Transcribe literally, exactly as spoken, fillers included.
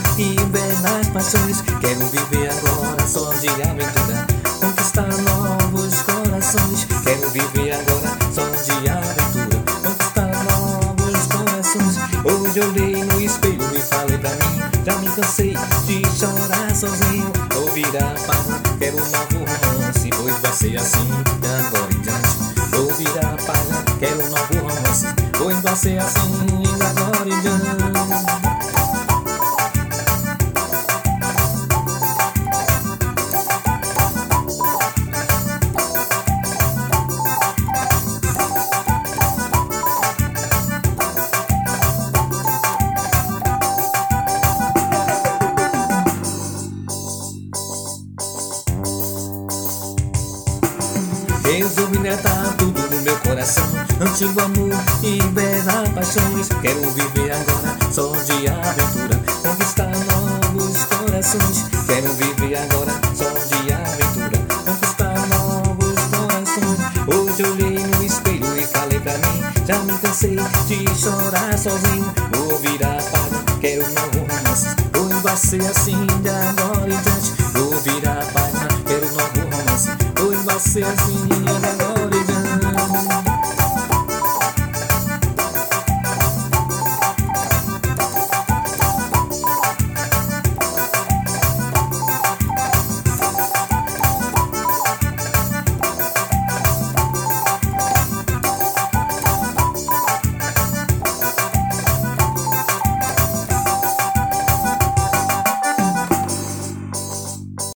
e belas paixões. Quero viver agora só de aventura, conquistar novos corações. Quero viver agora só de aventura, conquistar novos corações. Hoje eu olhei no espelho e falei pra mim, já me cansei de chorar sozinho. Ouvir a paz, quero um novo romance, pois vai ser assim de agora em diante. Ouvir a paz, quero um novo romance, pois vai ser assim de agora em diante. Resolvi netar tudo no meu coração, antigo amor e belas paixões. Quero viver agora só de aventura, conquistar novos corações. Quero viver agora só de aventura, conquistar novos corações. Hoje eu olhei no espelho e falei pra mim, já me cansei de chorar sozinho. Ouvir a paz, quero um novo romance, pois vai ser assim de agora em diante. Ouvir a paz, quero um novo romance, pois vai ser assim